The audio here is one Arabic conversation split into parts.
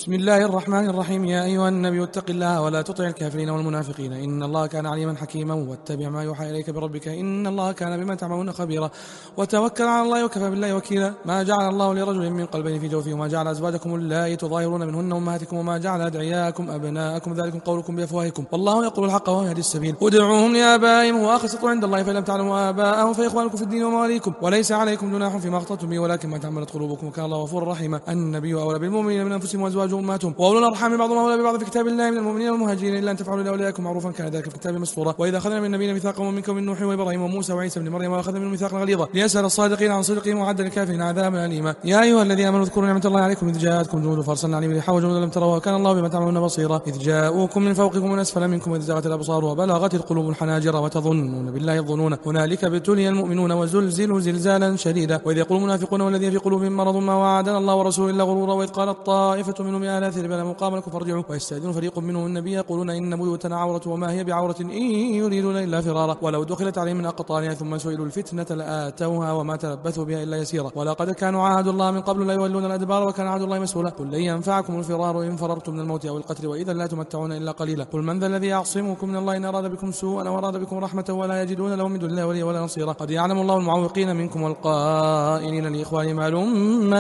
بسم الله الرحمن الرحيم. يا أيها النبي اتق الله ولا تطع الكافرين والمنافقين إن الله كان عليما حكيما واتبع ما يوحى إليك بربك إن الله كان بما تعملون خبيرا وتوكل على الله وكفى بالله وكيلا. ما جعل الله لرجل من قلبين في جوفه وما جعل أزواجكم اللائي تظاهرون منهن أمهاتكم وما جعل أدعياءكم أبناءكم ذلكم قولكم بأفواهكم والله يقول الحق وهو يهدي السبيل. ادعوهم لآبائهم هو أقسط عند الله فإن لم تعلموا آباءهم فإخوانكم في الدين ومواليكم وليس عليكم جناح فيما أخطأتم به ولكن ما تعملت قلوبكم وكان الله غفورا رحيما. النبي أولى بالمؤمنين من أنفسهم وأزواجهم أمهاتهم وأولو الأرحام بعضهم أولى ببعض في كتاب الله من المؤمنين والمهاجرين إلا أن تفعلوا لأولياءكم معروفا كان ذلك في الكتاب مسطورا. وإذا أخذنا من النبيين ميثاقهم منكم من نوح وإبراهيم وموسى وعيسى بن مريم وأخذنا منهم ميثاقا غليظا ليسأل الصادقين عن صدقهم وعد الكافرين عذابا أليما. يا أيها الذين آمنوا اذكروا نعمة الله عليكم إذ جاءتكم جنود فأرسلنا عليهم ريحا وجنودا لم تروها وكان الله بما تعملون بصيرا. إذ جاءوكم من فوقكم ومن أسفل منكم وإذ زاغت الأبصار وبلغت القلوب الحناجر وتظنون بالله الظنون هنالك ابتلي المؤمنون وزلزلوا زلزالا شديدا. وإذ يقول المنافقون والذين في قلوبهم مرض ما وعدنا الله ورسوله إلا غرورا. وإذ قالت طائفة منهم يا أهل يثرب لا مقام لكم فارجعوا ويستأذن فريق منهم النبي يقولون إن بيوتنا عورة وما هي بعورة إن يريدون إلا فرارا. ولو دخلت عليهم من أقطارها ثم سئلوا الفتنة لآتوها وما تلبثوا بها إلا يسيرا. ولقد كانوا عاهدوا الله من قبل لا يولون الأدبار وكان عهد الله مسؤولا. قل لن ينفعكم الفرار إن فررتم من الموت أو القتل وإذا لا تمتعون إلا قليلا. قل من ذا الذي يعصمكم من الله إن أراد بكم سوءا أو أراد بكم رحمة ولا يجدون لهم من دون الله وليا ولا نصيرا. قد يعلم الله المعوقين منكم والقائلين لإخوانهم هلم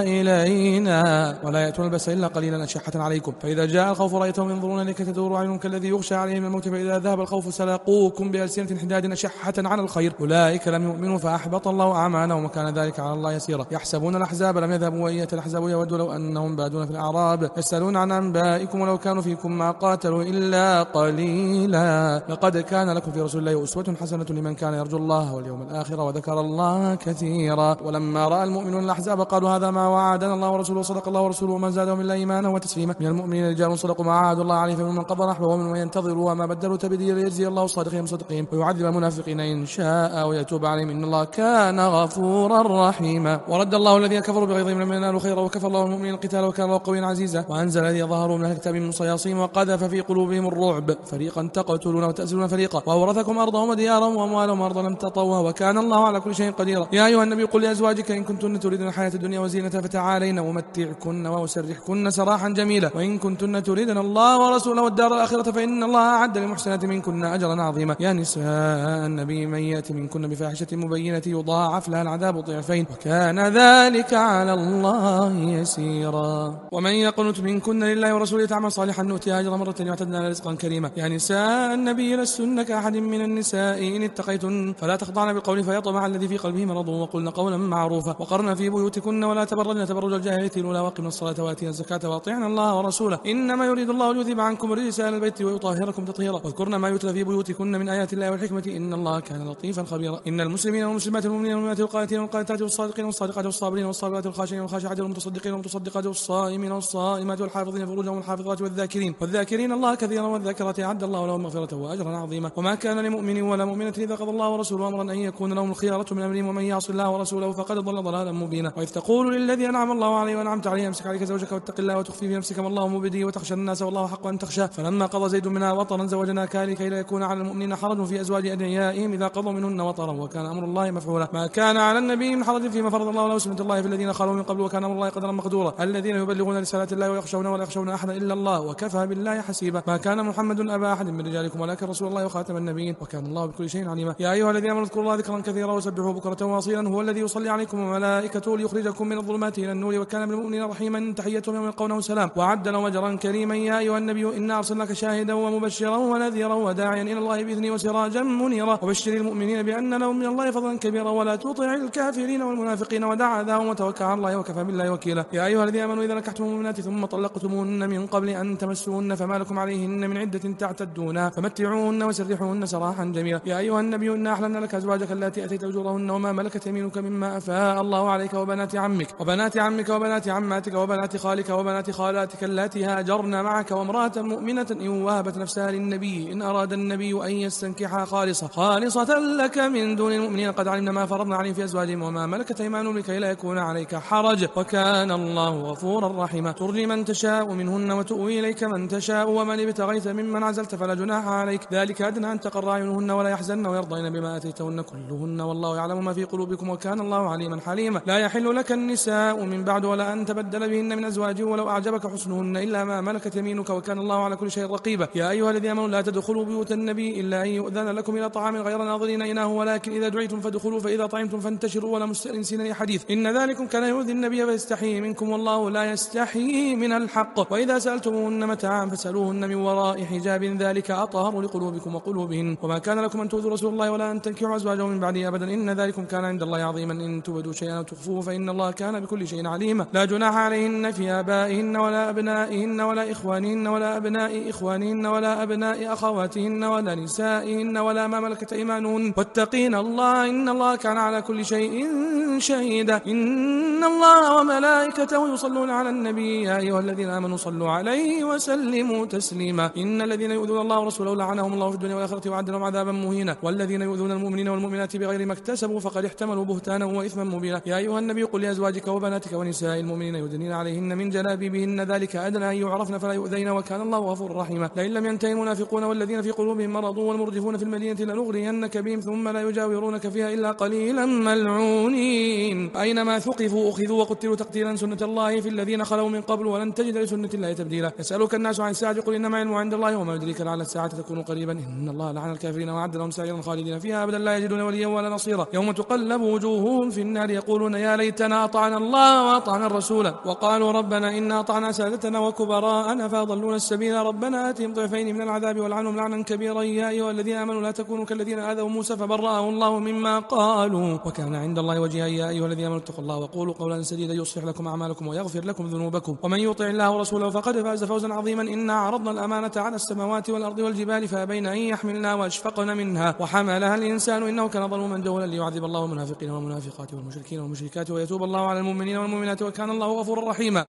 إلينا ولا يأتون البأس إلا قليلا أشحة عليكم فإذا جاء الخوف رأيتهم ينظرون إليك تدور أعينهم كالذي يغشى عليه من الموت فإذا ذهب الخوف سلقوكم بألسنة حداد أشحة على الخير أولئك لم يؤمنوا فأحبط الله أعمالهم وكان ذلك على الله يسيرا. يحسبون الأحزاب لم يذهبوا وإن يأتي الأحزاب يودوا لو أنهم بادون في الأعراب يسألون عن أنبائكم ولو كانوا فيكم ما قاتلوا إلا قليلا. لقد كان لكم في رسول الله أسوة حسنة لمن كان يرجو الله واليوم الآخر وذكر الله كثيرا. ولما رأى المؤمنون الأحزاب قالوا هذا ما وعدنا الله ورسوله صدق الله ورسوله وما زادهم إلا إيمانا وتسليما. من المؤمنين رجال صدقوا ما عاهدوا الله عليه فمن قضى نحبه ومن ينتظروا وما بدلوا تبديلا ليجزي الله الصادقين بصدقهم ويعذب المنافقين إن شاء ويتوب عليهم إن الله كان غفورا رحيما. ورد الله الذين كفروا بغيظهم لم ينالوا خيرا وكفى الله المؤمنين القتال وكان الله قويا عزيزا. وأنزل الذين ظهروا من أهل الكتاب من صياصيهم وقذف في قلوبهم الرعب فريقا تقتلون وتأسرون فريقا وأورثكم أرضهم وديارهم وأموالهم أرضا لم تطوها وكان الله على كل شيء قديرا. يا أيها النبي قل لأزواجك إن كنتن تريدن الحياة الدنيا وزينتها فتعالين أمتعكن وأسرحكن سراحا جميلا وإن كنتن تريدن الله ورسوله والدار الآخرة فإن الله أعد للمحسنات منكن أجرا عظيما. يا نساء النبي من يأتي منكن بفاحشة مبينة يضاعف لها العذاب ضعفين وكان ذلك على الله يسيرا. ومن يقنت منكن لله ورسوله تعمل صالحا نؤتيها أجرا مرتين واعتدنا رزقا كريما. يا نساء النبي لستن كأحد من النساء إن اتقيتن فلا تخضعن بالقول فيطمع الذي في قلبه مرض وقلن قولا معروفا وقرن في بيوتكن ولا تبرجن تبرج الجاهلية الأولى وأقمن الصلاة وآتينا الزكاة وأطيعن الله ورسوله إنما يريد الله ليذهب عنكم الرجس أهل البيت ويطهركم تطهيرا واذكرن ما يتلى في بيوتكن من آيات الله والحكمة إن الله كان لطيفا خبيرا. إن المسلمين والمسلمات والمؤمنين والمؤمنات والقانتين والقانتات والصادقين والصادقات والصابرين والصابرات والخاشعين والخاشعات والمتصدقين والمتصدقات والصائمين والصائمات والحافظين فروجهم والحافظات والذاكرين الله كثيرا والذاكرات أعد الله لهم مغفرة وأجرا عظيما. وما كان لمؤمن ولا مؤمنة إذا قضى الله ورسوله أمرا أن يكون لهم الخيارة من أمرهم ومن يعص الله ورسوله فقد ضل ضلالا مبينا. وإذ تقول للذي أنعم الله عليه وأنعمت عليه أمسك عليك زوجك واتق الله وتخفي في نفسك ما الله مبديه وتخشى الناس والله حق أن تخشى فلما قضى زيد منها وطرا زوجناكها لكي لا يكون على المؤمنين حرج في أزواج أدعيائهم إذا قضوا منهن وطرا وكان أمر الله مفعولا. ما كان على النبي من حرج فيما فرض الله له سنة الله في الذين خلوا من قبل وكان أمر الله قدرا مقدورا. الذين يبلغون رسالات الله ويخشون ولا يخشون أحدا إلا الله وكفى بالله حسيبا. ما كان محمد أبا أحد من رجالكم ولكن رسول الله وخاتم النبيين وكان الله بكل شيء عليما. يا أيها الذين آمنوا اذكروا الله ذكرا كثيرا وسبحوه بكرة وأصيلا هو الذي يصلي عليكم وملائكته ليخرجكم من الظلمات إلى النور وكان بالمؤمنين رحيما تحيتهم يوم يلقونه سلام وعد لهم أجرا كريما. يا أيها النبي إنا أرسلناك شاهدا ومبشرا ونذيرا وداعيا إلى الله بإذنه وسراجا منيرا وبشر المؤمنين بأن لهم من الله فضلا كبيرا ولا تطع الكافرين والمنافقين ودع أذاهم وتوكل على الله وكفى بالله وكيلا. يا أيها الذين آمنوا إذا نكحتم المؤمنات ثم طلقتموهن من قبل أن تمسوهن فما لكم عليهن من عدة تعتدونها فمتعوهن وسرحوهن سراحا جميلا. يا أيها النبي إنا أحللنا لك أزواجك اللاتي أتيت أجورهن وما ملكت يمينك مما أفاء الله عليك وبنات عمك وبنات عماتك وبنات خالك وبنات خالاتك اللاتي هاجرن معك وامرأة مؤمنة إن وهبت نفسها للنبي إن أراد النبي أن يستنكحها خالصة لك من دون المؤمنين قد علمنا ما فرضنا عليهم في أزواجهم وما ملكت أيمانهم لكي لا يكون عليك حرج وكان الله غفورا رحيما. ترجي من تشاء منهن وتؤوي إليك من تشاء ومن ابتغيت ممن عزلت فلا جناح عليك ذلك أدنى أن تقر أعينهن ولا يحزن ويرضين بما آتيتهن كلهن والله يعلم ما في قلوبكم وكان الله عليما حليما. لا يحل لك النساء من بعد ولا أن تبدل بهن من أزواج ولو أعجبك أعجبك حسنهن إلا ما ملكت يمينك وكان الله على كل شيء رقيبا. يا أيها الذين آمنوا لا تدخلوا بيوت النبي إلا أن يؤذن لكم إلى طعام غير ناظرين إناه ولكن إذا دعيتم فادخلوا فإذا طعمتم فانتشروا ولا مستأنسين لحديث إن ذلكم كان يؤذي النبي فيستحيي منكم والله لا يستحيي من الحق. وإذا سألتموهن متاعا فاسألوهن من وراء حجاب ذلك أطهر لقلوبكم وقلوبهن. وما كان لكم أن تؤذوا رسول الله ولا أن تنكحوا أزواجه من بعده أبدا إن ذلكم كان عند الله عظيما. إن تبدوا شيئا أو تخفوه فإن الله كان بكل شيء عليما. لا جناح عليهن في آبائهن ولا أبنائهن ولا إخوانهن ولا أبناء إخوانهن ولا أبناء أخواتهن ولا نسائهن ولا ما ملكت أيمانهن واتقين الله إن الله كان على كل شيء شهيدا. إن الله وملائكته يصلون على النبي يا أيها الذين آمنوا صلوا عليه وسلموا تسليما. إن الذين يؤذون الله ورسوله لعنهم الله في الدنيا والآخرة وأعد لهم عذابا مهينا. والذين يؤذون المؤمنين والمؤمنات بغير ما اكتسبوا فقد احتملوا بهتانا وإثما مبينا. يا أيها النبي قل لأزواجك وبناتك ونساء المؤمنين يدنين عليهن من جلابيبهن ذلك أدنى أن يعرفن فلا يؤذين وكان الله غفورا رحيما. لئن لم ينتهي المنافقون والذين في قلوبهم مرض والمرجفون في المدينة لنغرينك بهم ثم لا يجاورونك فيها إلا قليلا ملعونين. أينما ثقفوا أخذوا وقتلوا تقتيلا سنة الله في الذين خلوا من قبل ولن تجد لسنة الله تبديلا. يسألك الناس عن الساعة قل إنما علمها عند الله وما يدريك لعل الساعة تكون قريبا. إن الله لعن الكافرين وأعد لهم سعيرا خالدين فيها أبدا لا يجدون وليا ولا نصيرا. يوم تقلب وجوههم في النار يقولون يا ليتنا أطعنا الله وأطعنا الرسول وقالوا ربنا إنا أطعنا سادتنا وكبراءنا فأضلونا السبيل ربنا آتهم ضعفين من العذاب والعنهم لعنا كبيرا. يا أيها الذين آمنوا لا تكونوا كالذين آذوا موسى فبرأه الله مما قالوا وكان عند الله وجيها. يا أيها الذين آمنوا اتقوا الله وقولوا قولا سديدا يصلح لكم أعمالكم ويغفر لكم ذنوبكم ومن يطع الله ورسوله فقد فاز فوزا عظيما. إنا عرضنا الأمانة على السماوات والأرض والجبال فأبين أن يحملنها وأشفقن منها وحملها الإنسان إنه كان ظلوما جهولا. ليعذب الله المنافقين والمنافقات والمشركين والمشركات ويتوب الله على المؤمنين والمؤمنات وكان الله غفورا رحيما.